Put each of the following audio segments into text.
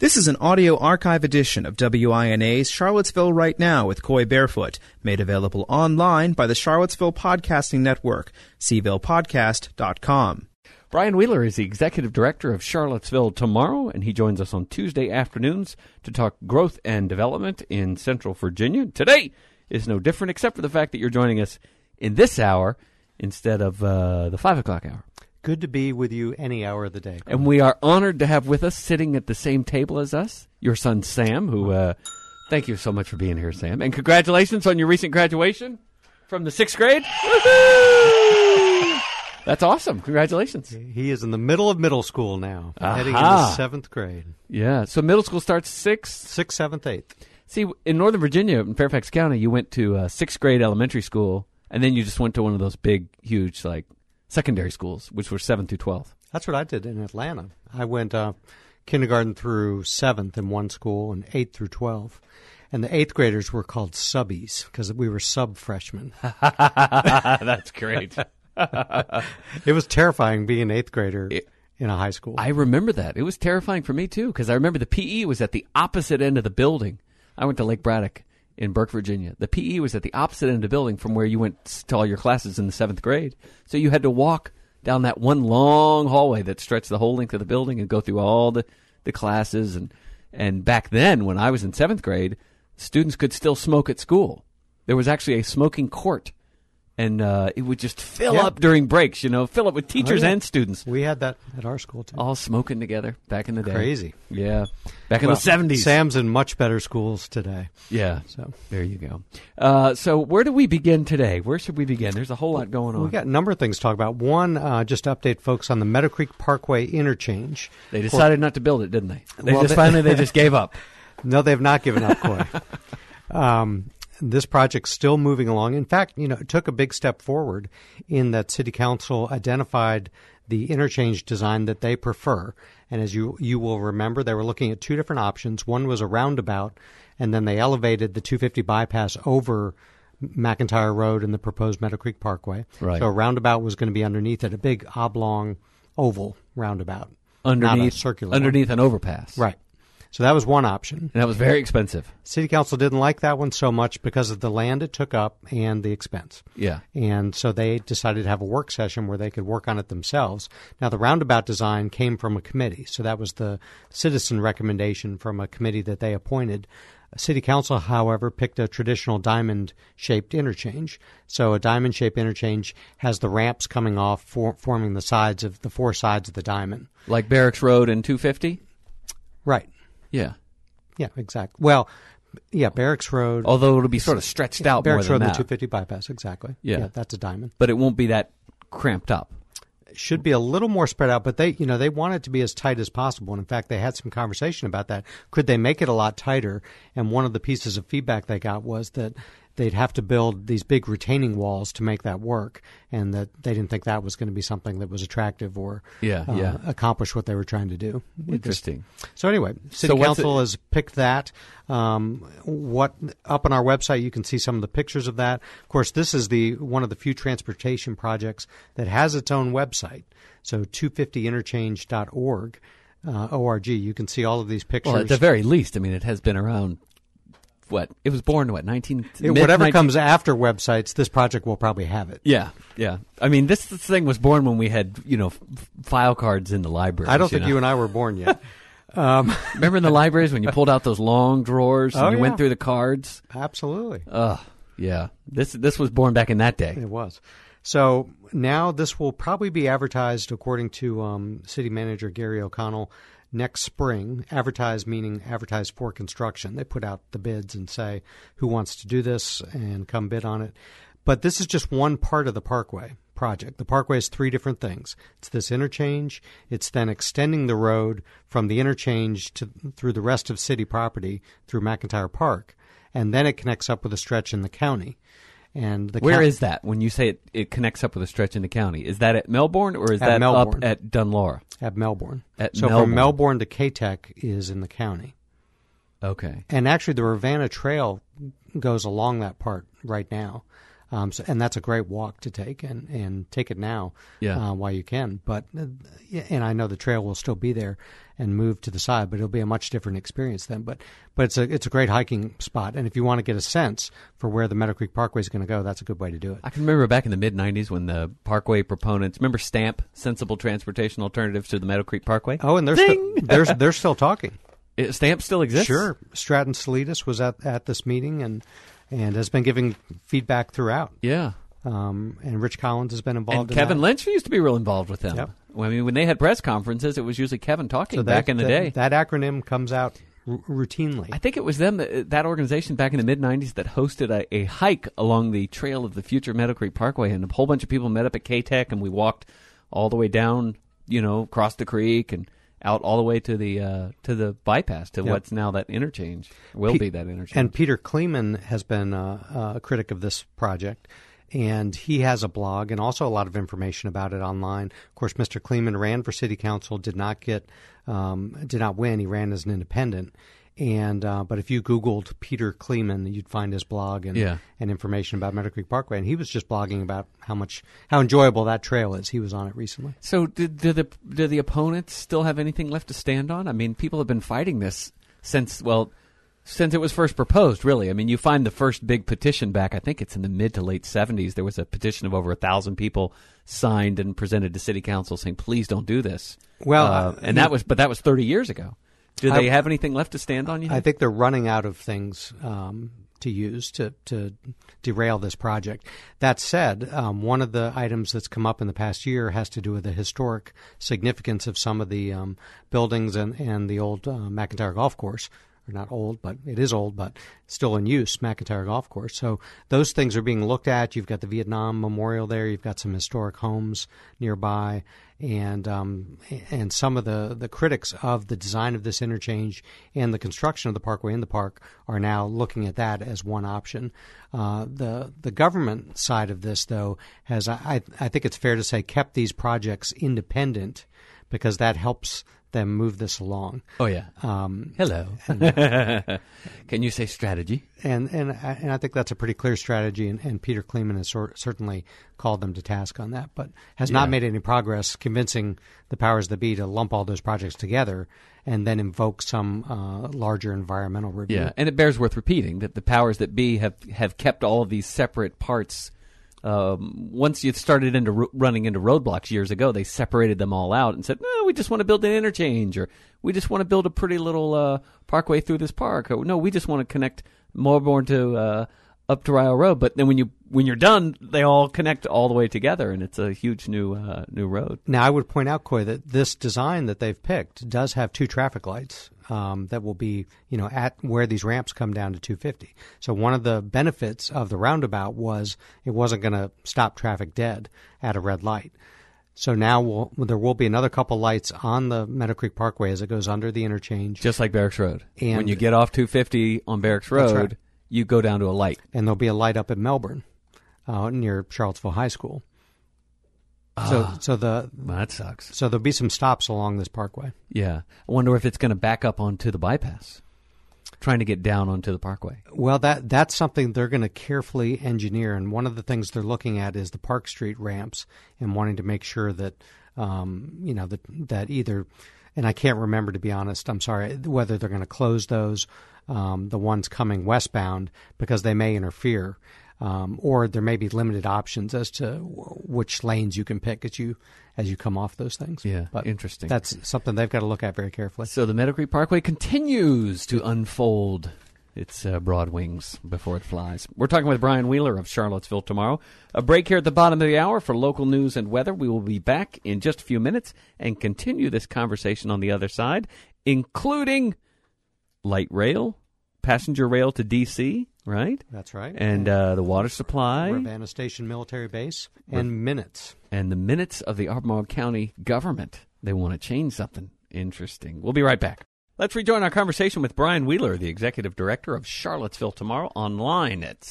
This is an audio archive edition of WINA's Charlottesville Right Now with Coy Barefoot, made available online by the Charlottesville Podcasting Network, cvillePodcast.com. Brian Wheeler is the Executive Director of Charlottesville Tomorrow, and he joins us on Tuesday afternoons to talk growth and development in Central Virginia. Today is no different, except for the fact that you're joining us in this hour instead of the 5 o'clock hour. Good to be with you any hour of the day. And we are honored to have with us, sitting at the same table as us, your son Sam, who, thank you so much for being here, Sam. And congratulations on your recent graduation from the 6th grade. Woo-hoo! That's awesome. Congratulations. He is in the middle of middle school now, heading into 7th grade. Yeah, so middle school starts 6th? 6th, 7th, 8th. See, in Northern Virginia, in Fairfax County, you went to 6th grade elementary school, and then you just went to one of those big, huge, secondary schools, which were 7th through 12th. That's what I did in Atlanta. I went kindergarten through 7th in one school and 8th through 12th. And the 8th graders were called subbies because we were sub-freshmen. That's great. It was terrifying being an 8th grader in a high school. I remember that. It was terrifying for me, too, because I remember the PE was at the opposite end of the building. I went to Lake Braddock in Burke, Virginia. The PE was at the opposite end of the building from where you went to all your classes in the 7th grade. So you had to walk down that one long hallway that stretched the whole length of the building and go through all the classes. And back then, when I was in 7th grade, students could still smoke at school. There was actually a smoking court. And it would just fill up during breaks, fill up with teachers and students. We had that at our school, too. All smoking together back in the day. Crazy. Yeah. Back in the 70s. Sam's in much better schools today. Yeah. So there you go. So where do we begin today? Where should we begin? There's a whole lot going on. We've got a number of things to talk about. One, just to update folks on the Meadow Creek Parkway interchange. They decided not to build it, didn't they? They just gave up. No, they have not given up, Coy. This project's still moving along. In fact, it took a big step forward in that City Council identified the interchange design that they prefer. And as you will remember, they were looking at two different options. One was a roundabout, and then they elevated the 250 bypass over McIntyre Road and the proposed Meadow Creek Parkway. Right. So a roundabout was going to be underneath it, a big oblong oval roundabout. Underneath, not a circular underneath an overpass. Right. So that was one option. And that was very expensive. City Council didn't like that one so much because of the land it took up and the expense. Yeah. And so they decided to have a work session where they could work on it themselves. Now, the roundabout design came from a committee. So that was the citizen recommendation from a committee that they appointed. City Council, however, picked a traditional diamond-shaped interchange. So a diamond-shaped interchange has the ramps coming off, forming the sides of the four sides of the diamond. Like Barracks Road and 250? Right. Yeah. Yeah, exactly. Well, yeah, Barracks Road. Although it'll be sort of stretched out Barracks more than Road, that. the 250 bypass, exactly. Yeah. That's a diamond. But it won't be that cramped up. It should be a little more spread out, but they want it to be as tight as possible. And in fact, they had some conversation about that. Could they make it a lot tighter? And one of the pieces of feedback they got was that they'd have to build these big retaining walls to make that work, and that they didn't think that was going to be something that was attractive or accomplish what they were trying to do. Interesting. So anyway, City Council has picked that. What up on our website, you can see some of the pictures of that. Of course, this is one of the few transportation projects that has its own website. So 250interchange.org, ORG. You can see all of these pictures. Well, at the very least, it has been around. What? It was born, whatever comes after websites, this project will probably have it. Yeah, yeah. This thing was born when we had, file cards in the library. I don't think you and I were born yet. Remember in the libraries when you pulled out those long drawers and you went through the cards? Absolutely. Yeah. This was born back in that day. It was. So now this will probably be advertised, according to City Manager Gary O'Connell, next spring. Advertise meaning advertise for construction. They put out the bids and say who wants to do this and come bid on it. But this is just one part of the Parkway project. The Parkway is three different things. It's this interchange. It's then extending the road from the interchange through the rest of city property through McIntyre Park. And then it connects up with a stretch in the county. And where is that when you say it connects up with a stretch in the county? Is that at Melbourne or is that Melbourne. Up at Dunlaura? At Melbourne. So from Melbourne to K-Tech is in the county. Okay. And actually the Ravenna Trail goes along that part right now. And that's a great walk to take, and take it now while you can. But and I know the trail will still be there and move to the side, but it'll be a much different experience then. But it's a great hiking spot, and if you want to get a sense for where the Meadow Creek Parkway is going to go, that's a good way to do it. I can remember back in the mid-'90s when the Parkway proponents, remember STAMP, Sensible Transportation Alternatives to the Meadow Creek Parkway? Oh, and they're still talking. STAMP still exists? Sure. Stratton Salidas was at this meeting and has been giving feedback throughout. Yeah. And Rich Collins has been involved in Kevin that. Lynch used to be real involved with them. Yep. I mean, when they had press conferences, it was usually Kevin talking back in the day. That acronym comes out routinely. I think it was them, that organization back in the mid-'90s that hosted a hike along the trail of the future Meadow Creek Parkway, and a whole bunch of people met up at K-Tech, and we walked all the way down, across the creek and out all the way to the bypass to what's now that interchange, be that interchange. And Peter Kleeman has been a critic of this project, and he has a blog and also a lot of information about it online. Of course, Mr. Kleeman ran for city council, did not win. He ran as an independent. And but if you Googled Peter Kleeman, you'd find his blog and information about Meadow Creek Parkway. And he was just blogging about how enjoyable that trail is. He was on it recently. So do the opponents still have anything left to stand on? I mean, people have been fighting this since it was first proposed, really. I mean, you find the first big petition back, I think it's in the mid to late 70s. There was a petition of over 1,000 people signed and presented to city council saying, please don't do this. Well, that was 30 years ago. Do they have anything left to stand on? I think they're running out of things to use to derail this project. That said, one of the items that's come up in the past year has to do with the historic significance of some of the buildings and the old McIntyre Golf Course. Or not old, but it is old, but still in use, McIntyre Golf Course. So those things are being looked at. You've got the Vietnam Memorial there. You've got some historic homes nearby. And some of the critics of the design of this interchange and the construction of the parkway in the park are now looking at that as one option. The government side of this, though, has, I think it's fair to say, kept these projects independent because that helps them move this along. Oh yeah. Hello. Can you say strategy? And I think that's a pretty clear strategy. And Peter Kleeman has certainly called them to task on that, but has not made any progress convincing the powers that be to lump all those projects together and then invoke some larger environmental review. Yeah, and it bears worth repeating that the powers that be have kept all of these separate parts. Once you started running into roadblocks years ago, they separated them all out and said, no, we just want to build an interchange, or we just want to build a pretty little parkway through this park, or no, we just want to connect Melbourne to up to Rio Road. But then when you're done, they all connect all the way together, and it's a huge new road. Now, I would point out, Coy, that this design that they've picked does have 2 traffic lights that will be, at where these ramps come down to 250. So one of the benefits of the roundabout was it wasn't going to stop traffic dead at a red light. So now there will be another couple lights on the Meadow Creek Parkway as it goes under the interchange. Just like Barracks Road. And when you get off 250 on Barracks Road, right, you go down to a light. And there'll be a light up at Melbourne near Charlottesville High School. Well, that sucks. So there'll be some stops along this parkway. Yeah. I wonder if it's going to back up onto the bypass, trying to get down onto the parkway. Well, that's something they're going to carefully engineer, and one of the things they're looking at is the Park Street ramps and wanting to make sure that, that either, and I can't remember, to be honest, I'm sorry, whether they're going to close those, the ones coming westbound, because they may interfere. Or there may be limited options as to which lanes you can pick as you come off those things. Yeah, but interesting. That's something they've got to look at very carefully. So the Meadow Creek Parkway continues to unfold its broad wings before it flies. We're talking with Brian Wheeler of Charlottesville Tomorrow. A break here at the bottom of the hour for local news and weather. We will be back in just a few minutes and continue this conversation on the other side, including light rail, passenger rail to D.C., right? That's right. And the water supply. Ravenna Station Military Base. And minutes. And the minutes of the Albemarle County government. They want to change something. Interesting. We'll be right back. Let's rejoin our conversation with Brian Wheeler, the Executive Director of Charlottesville Tomorrow, online at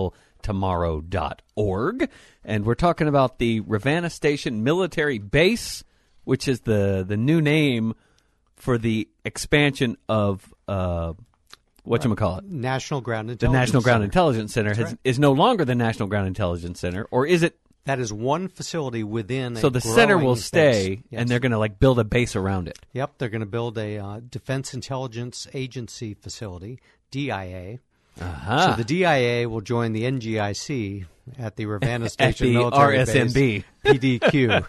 CvilleTomorrow.org. And we're talking about the Ravenna Station Military Base, which is the new name for the expansion of whatchamacallit? National Ground The Intelligence National Ground Center. Intelligence Center is no longer the National Ground Intelligence Center, or is it? That is one facility within. So the center will stay, base. Yes. and they're going to build a base around it. Yep, they're going to build a Defense Intelligence Agency facility, DIA. Uh-huh. So the DIA will join the NGIC at the Ravenna At Station the military RSMB. base, PDQ.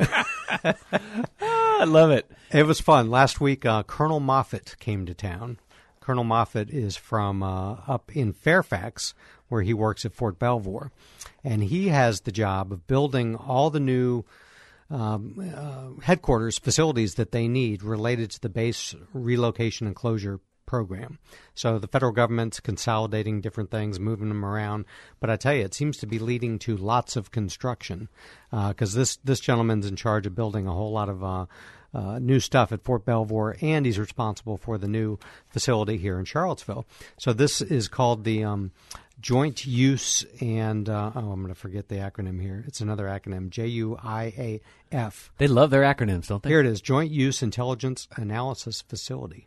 I love it. It was fun. Last week, Colonel Moffett came to town. Colonel Moffett is from up in Fairfax, where he works at Fort Belvoir. And he has the job of building all the new headquarters facilities that they need related to the base relocation and closure program. So the federal government's consolidating different things, moving them around. But I tell you, it seems to be leading to lots of construction because this gentleman's in charge of building a whole lot of new stuff at Fort Belvoir, and he's responsible for the new facility here in Charlottesville. So this is called the Joint Use and, I'm going to forget the acronym here. It's another acronym, JUIAF. They love their acronyms, don't they? Here it is, Joint Use Intelligence Analysis Facility.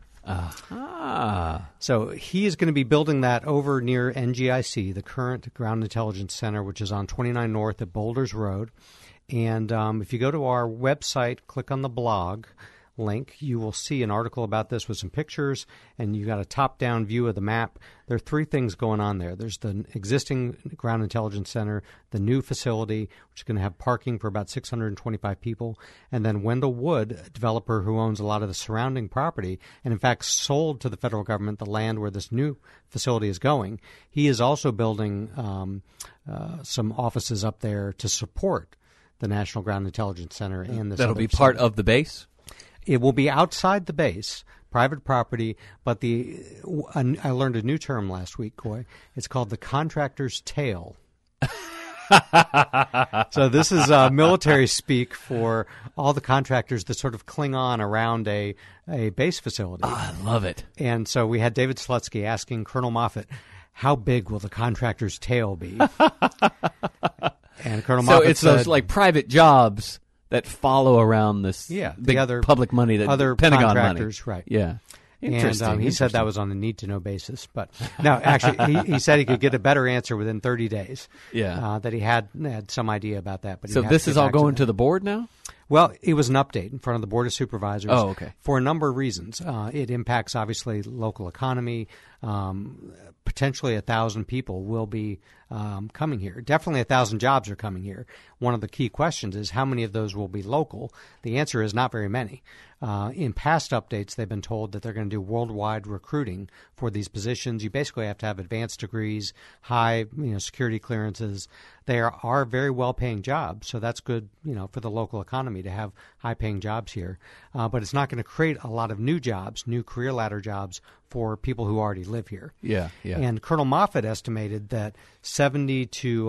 So he is going to be building that over near NGIC, the current Ground Intelligence Center, which is on 29 North at Boulders Road. And if you go to our website, click on the blog link, you will see an article about this with some pictures, and you got a top-down view of the map. There are three things going on there. There's the existing Ground Intelligence Center, the new facility, which is going to have parking for about 625 people, and then Wendell Wood, a developer who owns a lot of the surrounding property, and in fact sold to the federal government the land where this new facility is going. He is also building some offices up there to support the National Ground Intelligence Center and this That'll other be facility. part of the base? It will be outside the base, private property, but I learned a new term last week, Coy. It's called the contractor's tail. So this is military speak for all the contractors that sort of cling on around a base facility. Oh, I love it. And so we had David Slutsky asking Colonel Moffett, how big will the contractor's tail be? And Colonel So Moffett it's said, those private jobs that follow around this the big other public money, that other Pentagon money. contractors, right. Yeah. Interesting. And he said that was on a need-to-know basis. But no, actually, he said he could get a better answer within 30 days. Yeah. That he had some idea about that. But So this is all going to the board now? Well, it was an update in front of the Board of Supervisors. Oh, okay. For a number of reasons. It impacts, obviously, local economy. Potentially 1,000 people will be coming here. Definitely 1,000 jobs are coming here. One of the key questions is how many of those will be local? The answer is not very many. In past updates, they've been told that they're going to do worldwide recruiting for these positions. You basically have to have advanced degrees, high security clearances. They are very well-paying jobs, so that's good for the local economy to have high-paying jobs here. But it's not going to create a lot of new jobs, new career ladder jobs for people who already live here. Yeah. And Colonel Moffett estimated that 70 to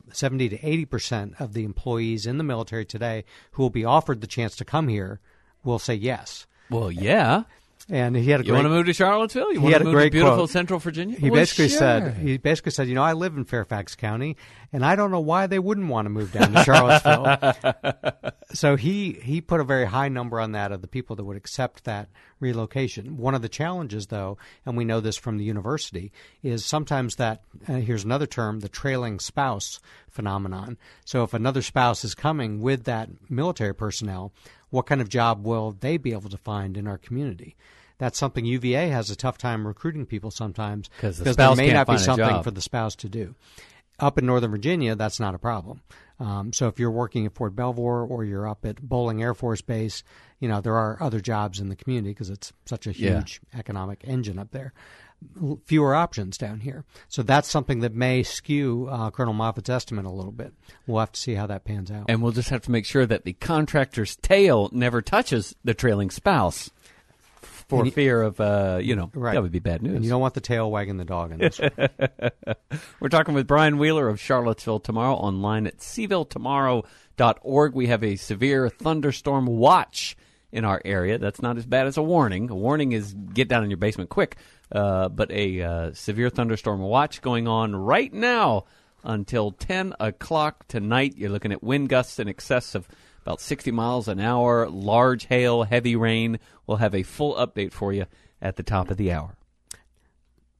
80% of the employees in the military today who will be offered the chance to come here will say yes. Well, yeah. And he had a You want to move to Charlottesville? You want had to a move to great beautiful quote. Central Virginia? He Well, basically sure. said, I live in Fairfax County, and I don't know why they wouldn't want to move down to Charlottesville. So he put a very high number on that of the people that would accept that relocation. One of the challenges, though, and we know this from the university, is sometimes that, here's another term, the trailing spouse phenomenon. So if another spouse is coming with that military personnel, what kind of job will they be able to find in our community? That's something UVA has a tough time recruiting people sometimes because the there spouse may can't not be find a something job. for the spouse to do. Up in Northern Virginia, that's not a problem. So if you're working at Fort Belvoir or you're up at Bolling Air Force Base, there are other jobs in the community because it's such a huge economic engine up there. Fewer options down here. So that's something that may skew Colonel Moffett's estimate a little bit. We'll have to see how that pans out. And we'll just have to make sure that the contractor's tail never touches the trailing spouse for fear of, right. that would be bad news. And you don't want the tail wagging the dog in this one. We're talking with Brian Wheeler of Charlottesville Tomorrow, online at CvilleTomorrow.org. We have a severe thunderstorm watch in our area. That's not as bad as a warning. A warning is get down in your basement quick. But a severe thunderstorm watch going on right now until 10 o'clock tonight. You're looking at wind gusts in excess of about 60 miles an hour, large hail, heavy rain. We'll have a full update for you at the top of the hour.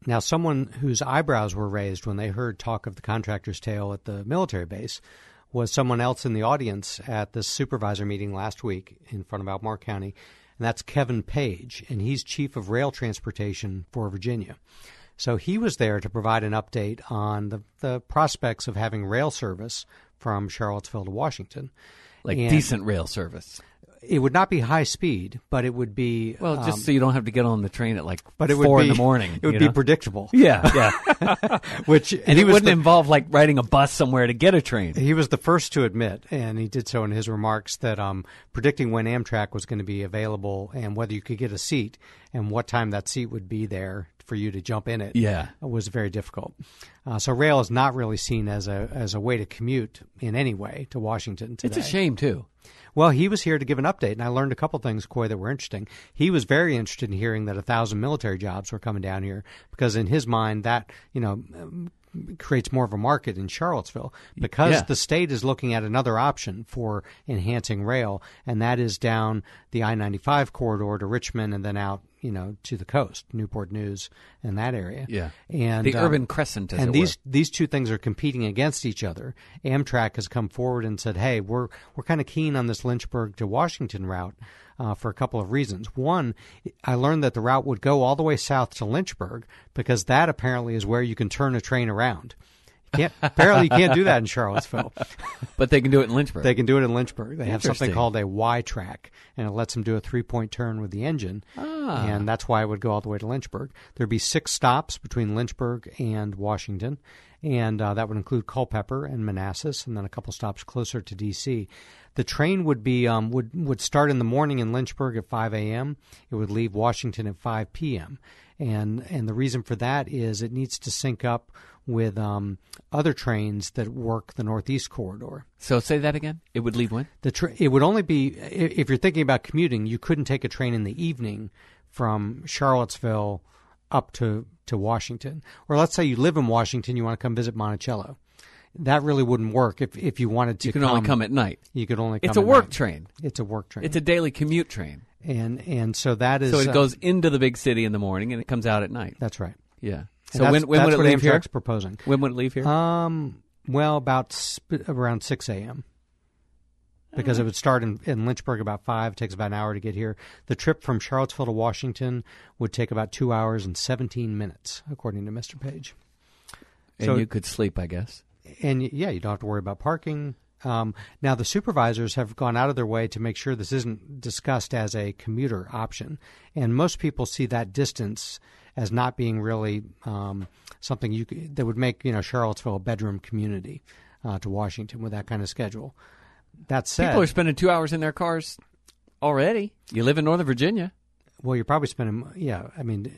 Now, someone whose eyebrows were raised when they heard talk of the contractor's tale at the military base was someone else in the audience at this supervisor meeting last week in front of Albemarle County, and that's Kevin Page, and he's chief of rail transportation for Virginia. So he was there to provide an update on the prospects of having rail service from Charlottesville to Washington. Like And decent rail service. it would not be high speed, but it would be Well, just so you don't have to get on the train at like but it 4 would in be, the morning. It would be predictable. Yeah, yeah. Which And he it was wouldn't involve like riding a bus somewhere to get a train. He was the first to admit, and he did so in his remarks, that predicting when Amtrak was going to be available and whether you could get a seat and what time that seat would be there for you to jump in it was very difficult. So rail is not really seen as a way to commute in any way to Washington today. It's a shame, too. Well, he was here to give an update, and I learned a couple things, Coy, that were interesting. He was very interested in hearing that 1,000 military jobs were coming down here because in his mind that, creates more of a market in Charlottesville because the state is looking at another option for enhancing rail, and that is down the I-95 corridor to Richmond and then out, to the coast, Newport News and that area. Yeah. And the urban crescent, as and it these two things are competing against each other. Amtrak has come forward and said, hey, we're kind of keen on this Lynchburg to Washington route for a couple of reasons. One, I learned that the route would go all the way south to Lynchburg because that apparently is where you can turn a train around. Apparently you can't do that in Charlottesville. But they can do it in Lynchburg. They can do it in Lynchburg. They have something Interesting. called a Y-track, and it lets them do a 3-point turn with the engine, and that's why it would go all the way to Lynchburg. There'd be 6 stops between Lynchburg and Washington, and that would include Culpeper and Manassas, and then a couple stops closer to D.C. The train would be would start in the morning in Lynchburg at 5 a.m. It would leave Washington at 5 p.m., and the reason for that is it needs to sync up with other trains that work the Northeast Corridor. So say that again. It would leave when? It would only be, if you're thinking about commuting, you couldn't take a train in the evening from Charlottesville up to Washington. Or let's say you live in Washington, you want to come visit Monticello. That really wouldn't work if you wanted to. You can only come at night. You could only come It's a at work night. train. It's a work train. It's a daily commute train. And so that is... So it goes into the big city in the morning and it comes out at night. That's right. Yeah. And So when would it what leave here? Amtrak's proposing. When would it leave here? Well, about around 6 a.m. Because it would start in Lynchburg about 5, takes about an hour to get here. The trip from Charlottesville to Washington would take about 2 hours and 17 minutes, according to Mr. Page. And you could sleep, I guess. And, yeah, you don't have to worry about parking. Now, the supervisors have gone out of their way to make sure this isn't discussed as a commuter option. And most people see that distance as not being really something that would make Charlottesville a bedroom community to Washington with that kind of schedule. That said, People are spending 2 hours in their cars already. You live in Northern Virginia. well, you're probably spending. Yeah, I mean,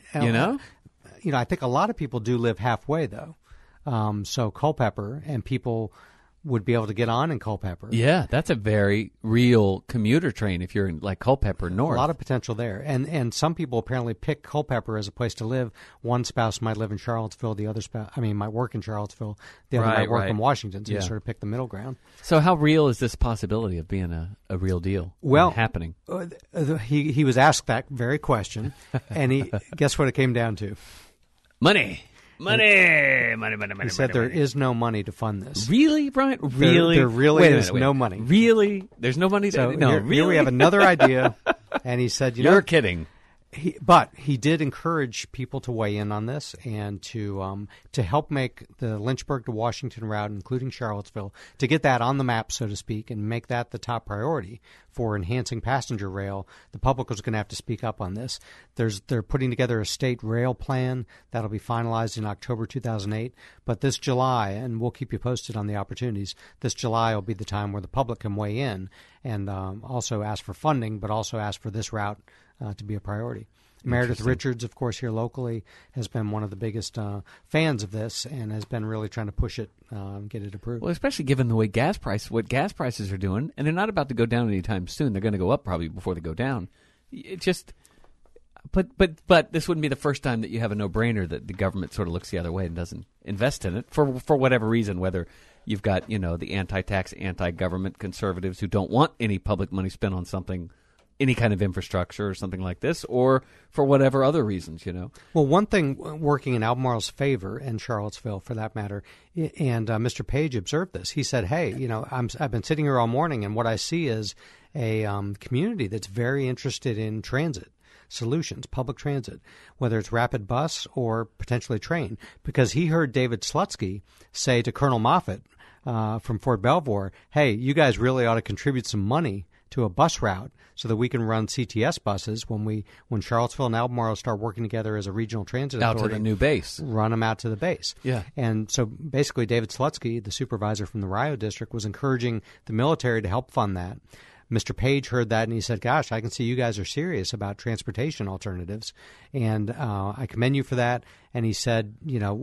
I think a lot of people do live halfway though. So Culpeper and people would be able to get on in Culpeper. Yeah, that's a very real commuter train if you're in like Culpeper North. A lot of potential there. And some people apparently pick Culpeper as a place to live. One spouse might live in Charlottesville, the other spouse, might work in Charlottesville, the other might work in Washington, so you sort of pick the middle ground. So how real is this possibility of being a real deal happening? He was asked that very question, and guess what it came down to? Money. He said there is no money to fund this. Really, Brian? Really? There really is no money. Really? There's no money? So really? Here we have another idea, and he said, You're kidding. But he did encourage people to weigh in on this and to help make the Lynchburg to Washington route, including Charlottesville, to get that on the map, so to speak, and make that the top priority for enhancing passenger rail. The public was going to have to speak up on this. They're putting together a state rail plan that'll be finalized in October 2008. But this July, and we'll keep you posted on the opportunities, this July will be the time where the public can weigh in and also ask for funding, but also ask for this route to be a priority. Meredith Richards, of course, here locally, has been one of the biggest fans of this and has been really trying to push it, get it approved. Well, especially given the way what gas prices are doing, and they're not about to go down anytime soon. They're going to go up probably before they go down. It just, but this wouldn't be the first time that you have a no-brainer that the government sort of looks the other way and doesn't invest in it for whatever reason, whether you've got, the anti-tax, anti-government conservatives who don't want any public money spent on something any kind of infrastructure or something like this, or for whatever other reasons, Well, one thing working in Albemarle's favor, and Charlottesville for that matter, and Mr. Page observed this. He said, hey, I've been sitting here all morning, and what I see is a community that's very interested in transit solutions, public transit, whether it's rapid bus or potentially train, because he heard David Slutsky say to Colonel Moffett from Fort Belvoir, hey, you guys really ought to contribute some money to a bus route so that we can run CTS buses when Charlottesville and Albemarle start working together as a regional transit out authority. To the new base. Run them out to the base. Yeah. And so basically David Slutsky, the supervisor from the Rio district, was encouraging the military to help fund that. Mr. Page heard that and he said, gosh, I can see you guys are serious about transportation alternatives, and I commend you for that. And he said,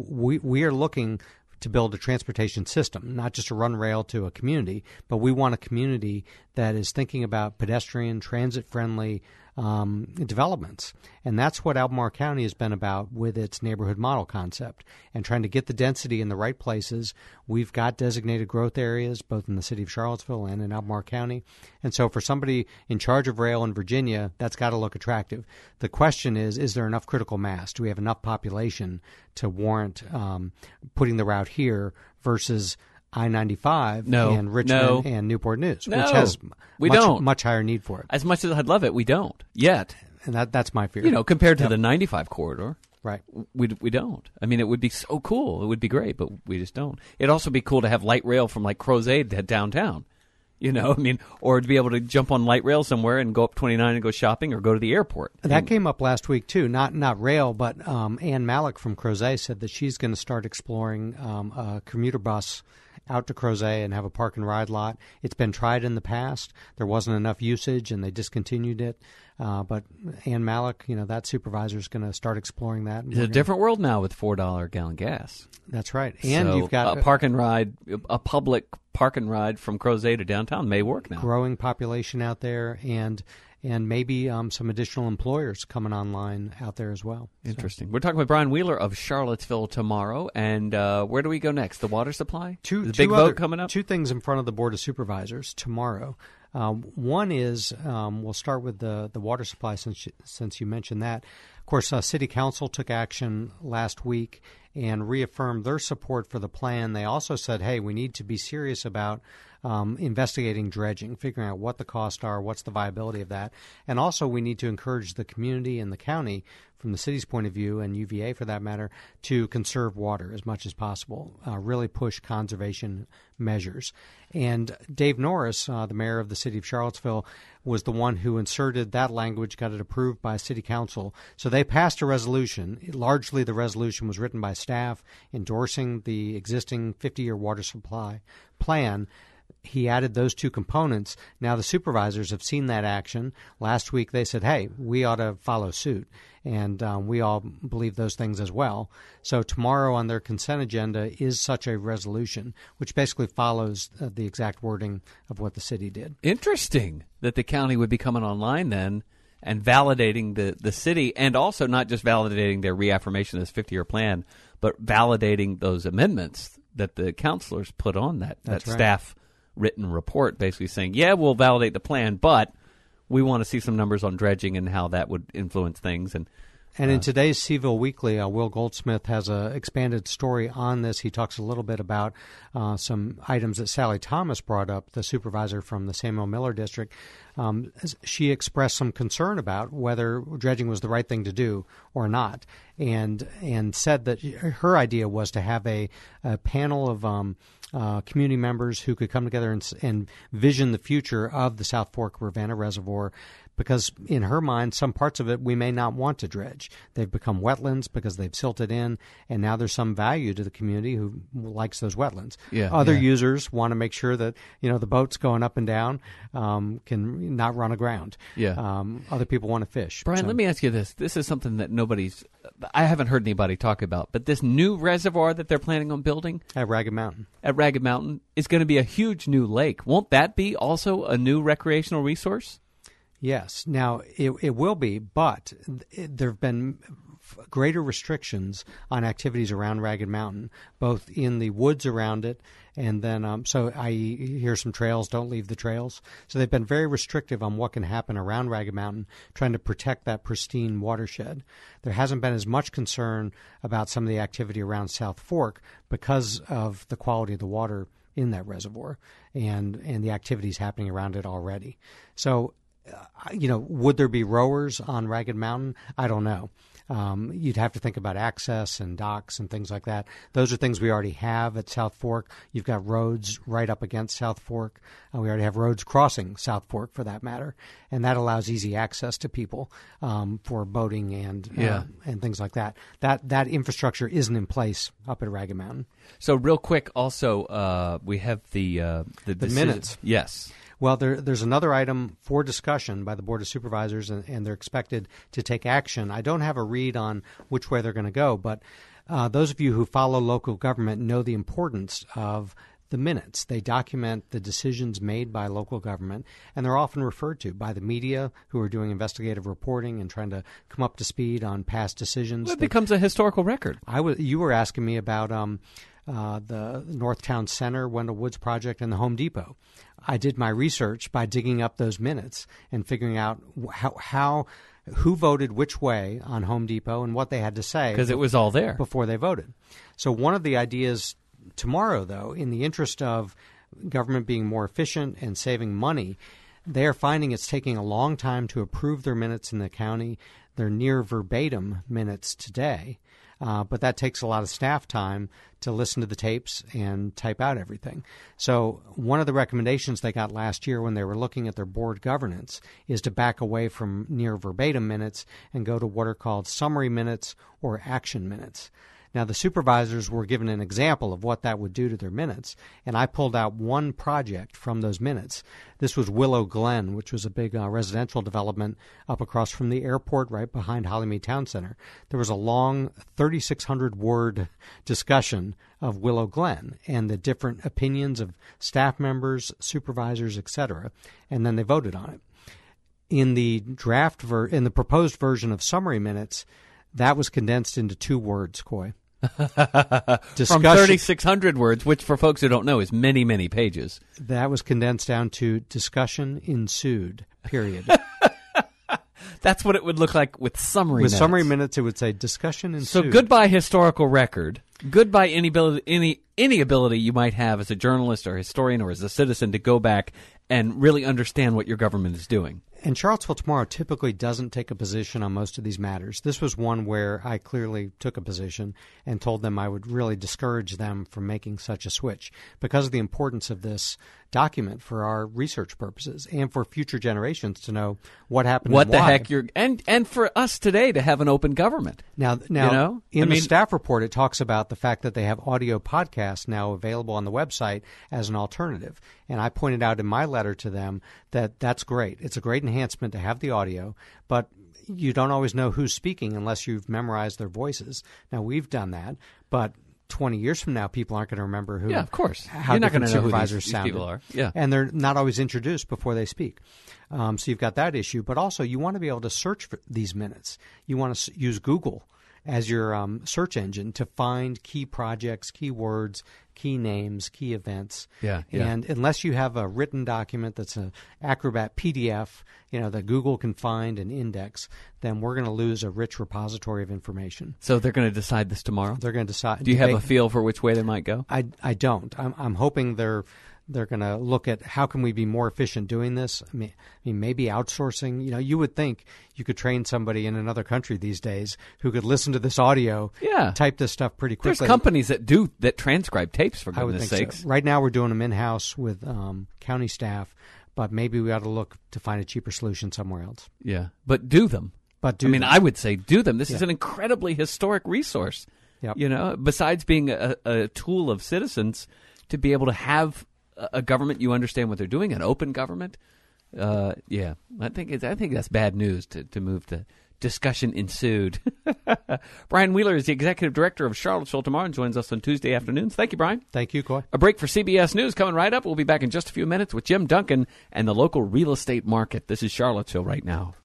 we are looking to build a transportation system, not just a run rail to a community, but we want a community that is thinking about pedestrian, transit-friendly developments. And that's what Albemarle County has been about with its neighborhood model concept and trying to get the density in the right places. We've got designated growth areas both in the city of Charlottesville and in Albemarle County. And so for somebody in charge of rail in Virginia, that's got to look attractive. The question is there enough critical mass? Do we have enough population to warrant putting the route here versus I-95 and Richmond and Newport News, which has much higher need for it. As much as I'd love it, we don't yet. And that's my fear. Compared to the 95 corridor. Right. We don't. I mean, it would be so cool. It would be great, but we just don't. It'd also be cool to have light rail from like Crozet to downtown. Or to be able to jump on light rail somewhere and go up 29 and go shopping or go to the airport. That came up last week, too. Not rail, but Ann Malik from Crozet said that she's going to start exploring a commuter bus out to Crozet and have a park and ride lot. It's been tried in the past. There wasn't enough usage, and they discontinued it. But Ann Malik, that supervisor is going to start exploring that. It's a different world now with $4 a gallon gas. That's right. And you've got a park and ride, a public park and ride from Crozet to downtown may work now. Growing population out there, and maybe some additional employers coming online out there as well. Interesting. We're talking with Brian Wheeler of Charlottesville tomorrow, and where do we go next? The water supply? The big vote coming up? Two things in front of the Board of Supervisors tomorrow. One is we'll start with the water supply since you mentioned that. Of course, City Council took action last week and reaffirmed their support for the plan. They also said, hey, we need to be serious about investigating dredging, figuring out what the costs are, what's the viability of that. And also we need to encourage the community and the county, from the city's point of view, and UVA for that matter, to conserve water as much as possible, really push conservation measures. And Dave Norris, the mayor of the city of Charlottesville, was the one who inserted that language, got it approved by City Council. So they passed a resolution. Largely the resolution was written by staff endorsing the existing 50-year water supply plan. He added those two components. Now the supervisors have seen that action. Last week they said, hey, we ought to follow suit. And we all believe those things as well. So tomorrow on their consent agenda is such a resolution, which basically follows the exact wording of what the city did. Interesting that the county would be coming online then and validating the city, and also not just validating their reaffirmation of this 50-year plan, but validating those amendments that the councilors put on that right. staff written report, basically saying, yeah, we'll validate the plan, but we want to see some numbers on dredging and how that would influence things. And in today's Seaville Weekly, Will Goldsmith has an expanded story on this. He talks a little bit about some items that Sally Thomas brought up, the supervisor from the Samuel Miller District. She expressed some concern about whether dredging was the right thing to do or not, and said that her idea was to have a panel of community members who could come together and vision the future of the South Fork Ravenna Reservoir, because in her mind, some parts of it we may not want to dredge. They've become wetlands because they've silted in, and now there's some value to the community who likes those wetlands. Other users want to make sure that the boats going up and down can not run aground. Other people want to fish. Brian, let me ask you this. This is something that I haven't heard anybody talk about, but this new reservoir that they're planning on building at Ragged Mountain is going to be a huge new lake. Won't that be also a new recreational resource? Yes. Now, it will be, but there have been greater restrictions on activities around Ragged Mountain, both in the woods around it, and then, so i.e., here's some trails, don't leave the trails. So they've been very restrictive on what can happen around Ragged Mountain, trying to protect that pristine watershed. There hasn't been as much concern about some of the activity around South Fork because of the quality of the water in that reservoir and the activities happening around it already. So, would there be rowers on Ragged Mountain? I don't know. You'd have to think about access and docks and things like that. Those are things we already have at South Fork. You've got roads right up against South Fork. We already have roads crossing South Fork, for that matter, and that allows easy access to people for boating and things like that. That infrastructure isn't in place up at Ragged Mountain. So real quick, also, we have the minutes. Yes. Well, there's another item for discussion by the Board of Supervisors, and they're expected to take action. I don't have a read on which way they're going to go, but those of you who follow local government know the importance of the minutes. They document the decisions made by local government, and they're often referred to by the media who are doing investigative reporting and trying to come up to speed on past decisions. Well, it becomes a historical record. You were asking me about the Northtown Center, Wendell Woods project, and the Home Depot. I did my research by digging up those minutes and figuring out who voted which way on Home Depot and what they had to say. Because it was all there before they voted. So one of the ideas tomorrow, though, in the interest of government being more efficient and saving money, they are finding it's taking a long time to approve their minutes in the county. They're near verbatim minutes today. But that takes a lot of staff time to listen to the tapes and type out everything. So one of the recommendations they got last year when they were looking at their board governance is to back away from near verbatim minutes and go to what are called summary minutes or action minutes. Now, the supervisors were given an example of what that would do to their minutes, and I pulled out one project from those minutes. This was Willow Glen, which was a big residential development up across from the airport right behind Hollymead Town Center. There was a long 3,600-word discussion of Willow Glen and the different opinions of staff members, supervisors, etc., and then they voted on it. In the in the proposed version of summary minutes, that was condensed into 2 words, Coy. From 3,600 words, which for folks who don't know is many, many pages. That was condensed down to discussion ensued, period. That's what it would look like with summary minutes. With summary minutes, it would say discussion ensued. So goodbye historical record. Goodbye any ability you might have as a journalist or historian or as a citizen to go back and really understand what your government is doing. And Charlottesville Tomorrow typically doesn't take a position on most of these matters. This was one where I clearly took a position and told them I would really discourage them from making such a switch because of the importance of this document for our research purposes and for future generations to know what happened what and the why. heck you're and for us today to have an open government. Now in the staff report it talks about the fact that they have audio podcasts now available on the website as an alternative. And I pointed out in my letter to them that that's great. It's a great enhancement to have the audio, but you don't always know who's speaking unless you've memorized their voices. Now, we've done that, but 20 years from now, people aren't going to remember who. Yeah, of course. How You're not going different to know supervisors who these sounded. people are. Yeah. And they're not always introduced before they speak. So you've got that issue. But also, you want to be able to search for these minutes. You want to use Google as your search engine to find key projects, key words, key names, key events. Yeah. And unless you have a written document that's an Acrobat PDF, that Google can find and index, then we're going to lose a rich repository of information. So they're going to decide this tomorrow? They're going to decide. Do you have a feel for which way they might go? I don't. I'm hoping they're going to look at how can we be more efficient doing this. I mean, maybe outsourcing. You would think you could train somebody in another country these days who could listen to this audio, type this stuff pretty quickly. There's companies that transcribe tapes, for goodness sakes. So. Right now we're doing them in-house with county staff, but maybe we ought to look to find a cheaper solution somewhere else. Yeah, but do them. I would say do them. This is an incredibly historic resource. Yep. Besides being a tool of citizens to be able to have a government you understand what they're doing, an open government. I think that's bad news to move to discussion ensued. Brian Wheeler is the executive director of Charlottesville Tomorrow and joins us on Tuesday afternoons. Thank you, Brian. Thank you, Coy. A break for CBS News coming right up. We'll be back in just a few minutes with Jim Duncan and the local real estate market. This is Charlottesville Right Now.